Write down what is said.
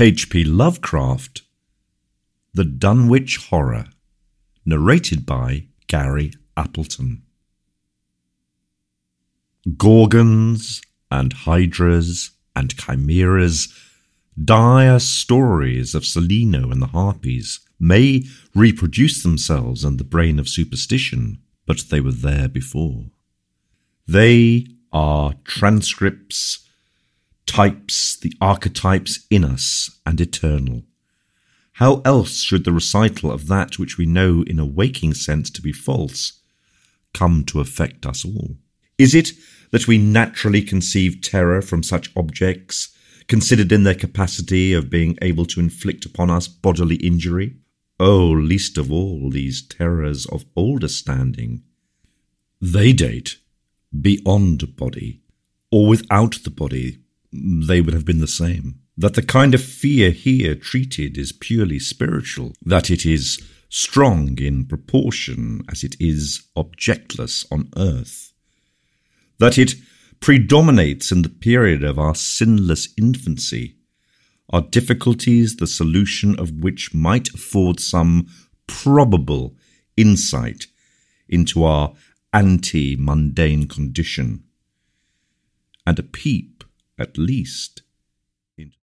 H.P. Lovecraft, The Dunwich Horror, narrated by Gary Appleton. Gorgons and hydras and chimeras, dire stories of Cellino and the Harpies, may reproduce themselves in the brain of superstition, but they were there before. They are transcripts, types, the archetypes in us and eternal. How else should the recital of that which we know in a waking sense to be false come to affect us all? Is it that we naturally conceive terror from such objects, considered in their capacity of being able to inflict upon us bodily injury? Oh, least of all these terrors of older standing. They date beyond body, or without the body, they would have been the same. That the kind of fear here treated is purely spiritual, that it is strong in proportion as it is objectless on earth, that it predominates in the period of our sinless infancy, are difficulties the solution of which might afford some probable insight into our anti-mundane condition, and a peep, at least,